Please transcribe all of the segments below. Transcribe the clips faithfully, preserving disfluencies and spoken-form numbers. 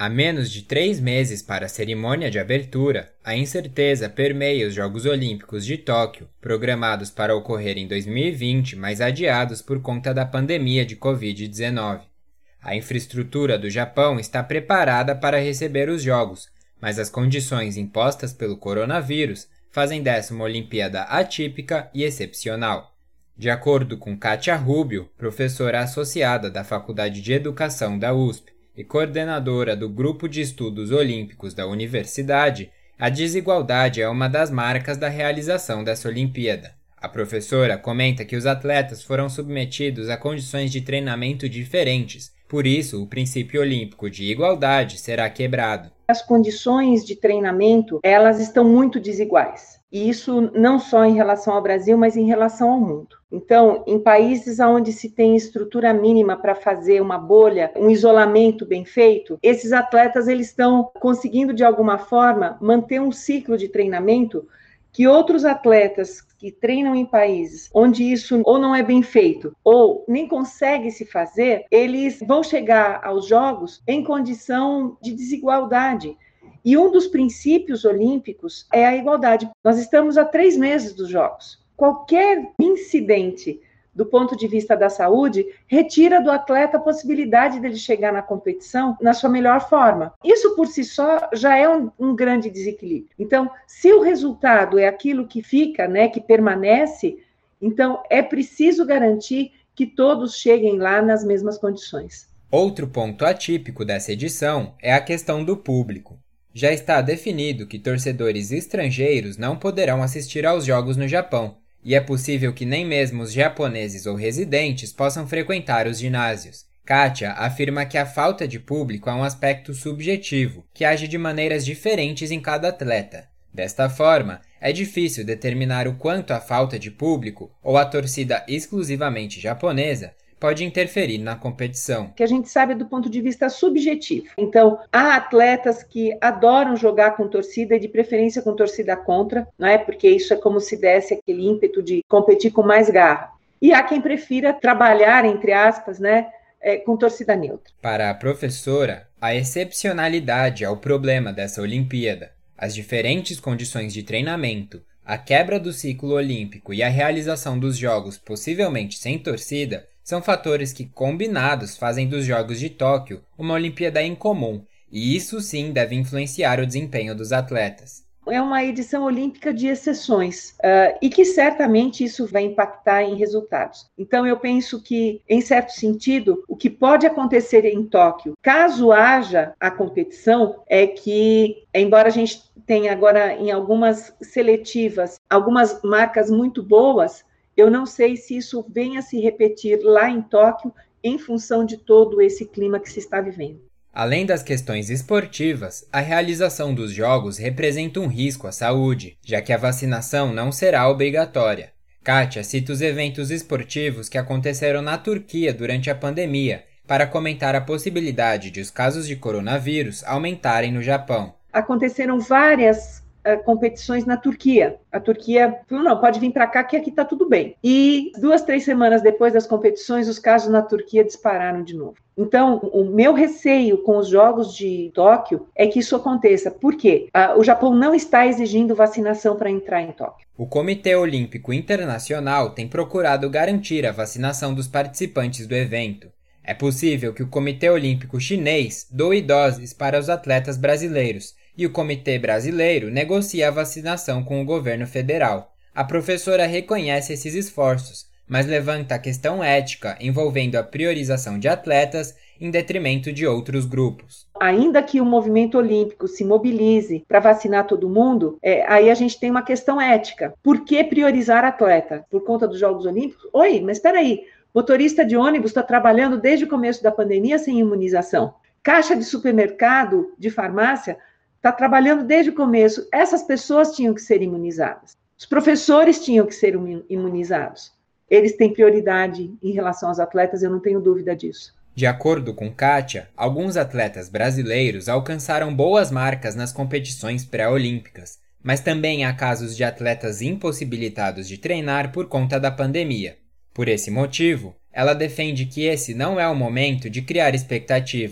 Há menos de três meses para a cerimônia de abertura, a incerteza permeia os Jogos Olímpicos de Tóquio, programados para ocorrer em dois mil e vinte, mas adiados por conta da pandemia de covid dezenove. A infraestrutura do Japão está preparada para receber os Jogos, mas as condições impostas pelo coronavírus fazem dessa uma Olimpíada atípica e excepcional. De acordo com Kátia Rubio, professora associada da Faculdade de Educação da U S P, e coordenadora do Grupo de Estudos Olímpicos da Universidade, a desigualdade é uma das marcas da realização dessa Olimpíada. A professora comenta que os atletas foram submetidos a condições de treinamento diferentes, por isso o princípio olímpico de igualdade será quebrado. As condições de treinamento, elas estão muito desiguais. E isso não só em relação ao Brasil, mas em relação ao mundo. Então, em países onde se tem estrutura mínima para fazer uma bolha, um isolamento bem feito, esses atletas eles estão conseguindo, de alguma forma, manter um ciclo de treinamento que outros atletas que treinam em países onde isso ou não é bem feito, ou nem consegue se fazer, eles vão chegar aos Jogos em condição de desigualdade. E um dos princípios olímpicos é a igualdade. Nós estamos há três meses dos Jogos. Qualquer incidente do ponto de vista da saúde retira do atleta a possibilidade dele chegar na competição na sua melhor forma. Isso por si só já é um, um grande desequilíbrio. Então, se o resultado é aquilo que fica, né, que permanece, então é preciso garantir que todos cheguem lá nas mesmas condições. Outro ponto atípico dessa edição é a questão do público. Já está definido que torcedores estrangeiros não poderão assistir aos Jogos no Japão, e é possível que nem mesmo os japoneses ou residentes possam frequentar os ginásios. Kátia afirma que a falta de público é um aspecto subjetivo, que age de maneiras diferentes em cada atleta. Desta forma, é difícil determinar o quanto a falta de público, ou a torcida exclusivamente japonesa, pode interferir na competição. Que a gente sabe do ponto de vista subjetivo. Então, há atletas que adoram jogar com torcida e de preferência com torcida contra, não é? Porque isso é como se desse aquele ímpeto de competir com mais garra. E há quem prefira trabalhar, entre aspas, né, é, com torcida neutra. Para a professora, a excepcionalidade é o problema dessa Olimpíada. As diferentes condições de treinamento, a quebra do ciclo olímpico e a realização dos Jogos possivelmente sem torcida são fatores que, combinados, fazem dos Jogos de Tóquio uma Olimpíada incomum, e isso sim deve influenciar o desempenho dos atletas. É uma edição olímpica de exceções, uh, e que certamente isso vai impactar em resultados. Então eu penso que, em certo sentido, o que pode acontecer em Tóquio, caso haja a competição, é que, embora a gente tenha agora em algumas seletivas, algumas marcas muito boas, eu não sei se isso venha a se repetir lá em Tóquio em função de todo esse clima que se está vivendo. Além das questões esportivas, a realização dos Jogos representa um risco à saúde, já que a vacinação não será obrigatória. Kátia cita os eventos esportivos que aconteceram na Turquia durante a pandemia, para comentar a possibilidade de os casos de coronavírus aumentarem no Japão. Aconteceram várias uh, competições na Turquia. A Turquia falou, não, pode vir para cá que aqui está tudo bem. E duas, três semanas depois das competições, os casos na Turquia dispararam de novo. Então, o meu receio com os Jogos de Tóquio é que isso aconteça. Por quê? Uh, o Japão não está exigindo vacinação para entrar em Tóquio. O Comitê Olímpico Internacional tem procurado garantir a vacinação dos participantes do evento. É possível que o Comitê Olímpico Chinês doe doses para os atletas brasileiros e o Comitê Brasileiro negocie a vacinação com o governo federal. A professora reconhece esses esforços, mas levanta a questão ética envolvendo a priorização de atletas em detrimento de outros grupos. Ainda que o movimento olímpico se mobilize para vacinar todo mundo, é, aí a gente tem uma questão ética. Por que priorizar atleta? Por conta dos Jogos Olímpicos? Oi, mas espera aí. Motorista de ônibus está trabalhando desde o começo da pandemia sem imunização. Caixa de supermercado, de farmácia, está trabalhando desde o começo. Essas pessoas tinham que ser imunizadas. Os professores tinham que ser imunizados. Eles têm prioridade em relação aos atletas, eu não tenho dúvida disso. De acordo com Kátia, alguns atletas brasileiros alcançaram boas marcas nas competições pré-olímpicas, mas também há casos de atletas impossibilitados de treinar por conta da pandemia. Por esse motivo, ela defende que esse não é o momento de criar expectativas.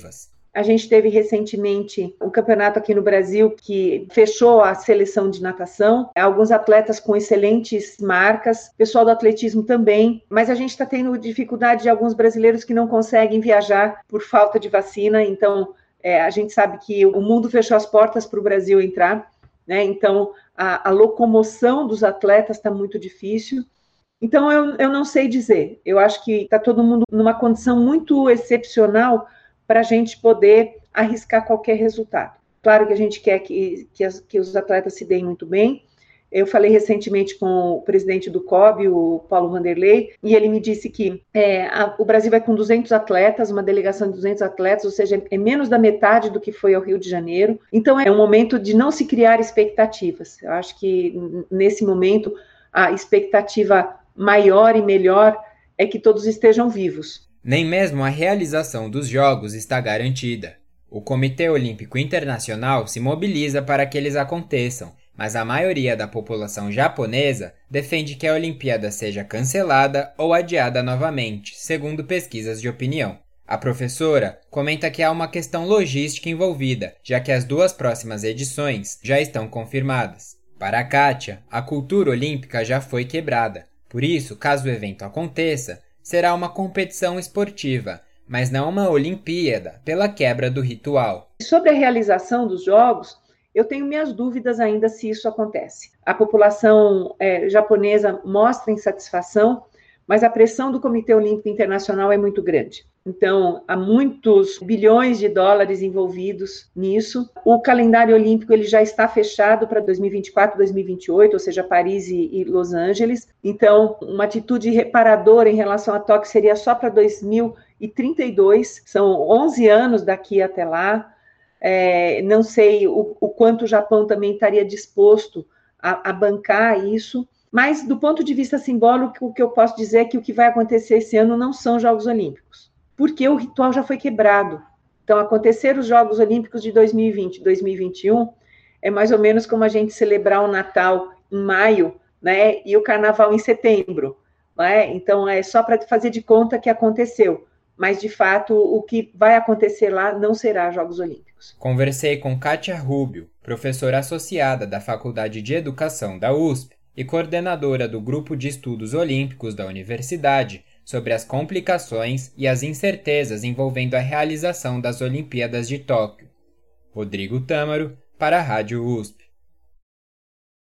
A gente teve recentemente um campeonato aqui no Brasil que fechou a seleção de natação, alguns atletas com excelentes marcas, pessoal do atletismo também, mas a gente está tendo dificuldade de alguns brasileiros que não conseguem viajar por falta de vacina, então é, a gente sabe que o mundo fechou as portas para o Brasil entrar, né? Então a, a locomoção dos atletas está muito difícil. Então eu, eu não sei dizer, eu acho que está todo mundo numa condição muito excepcional para a gente poder arriscar qualquer resultado. Claro que a gente quer que, que, as, que os atletas se deem muito bem. Eu falei recentemente com o presidente do C O B, o Paulo Vanderlei, e ele me disse que é, a, o Brasil vai com duzentos atletas, uma delegação de duzentos atletas, ou seja, é menos da metade do que foi ao Rio de Janeiro. Então é um momento de não se criar expectativas. Eu acho que nesse momento a expectativa maior e melhor é que todos estejam vivos. Nem mesmo a realização dos Jogos está garantida. O Comitê Olímpico Internacional se mobiliza para que eles aconteçam, mas a maioria da população japonesa defende que a Olimpíada seja cancelada ou adiada novamente, segundo pesquisas de opinião. A professora comenta que há uma questão logística envolvida, já que as duas próximas edições já estão confirmadas. Para a Kátia, a cultura olímpica já foi quebrada. Por isso, caso o evento aconteça, será uma competição esportiva, mas não uma Olimpíada, pela quebra do ritual. Sobre a realização dos Jogos, eu tenho minhas dúvidas ainda se isso acontece. A população é, japonesa mostra insatisfação, mas a pressão do Comitê Olímpico Internacional é muito grande. Então, há muitos bilhões de dólares envolvidos nisso. O calendário olímpico ele já está fechado para dois mil e vinte e quatro, dois mil e vinte e oito, ou seja, Paris e, e Los Angeles. Então, uma atitude reparadora em relação a Tóquio seria só para dois mil e trinta e dois. São onze anos daqui até lá. É, não sei o, o quanto o Japão também estaria disposto a, a bancar isso. Mas, do ponto de vista simbólico, o que eu posso dizer é que o que vai acontecer esse ano não são Jogos Olímpicos, porque o ritual já foi quebrado. Então, acontecer os Jogos Olímpicos de dois mil e vinte, dois mil e vinte e um é mais ou menos como a gente celebrar o Natal em maio, né, e o Carnaval em setembro. Né? Então, é só para fazer de conta que aconteceu. Mas, de fato, o que vai acontecer lá não será Jogos Olímpicos. Conversei com Kátia Rubio, professora associada da Faculdade de Educação da U S P, e coordenadora do Grupo de Estudos Olímpicos da Universidade, sobre as complicações e as incertezas envolvendo a realização das Olimpíadas de Tóquio. Rodrigo Tâmaro, para a Rádio U S P.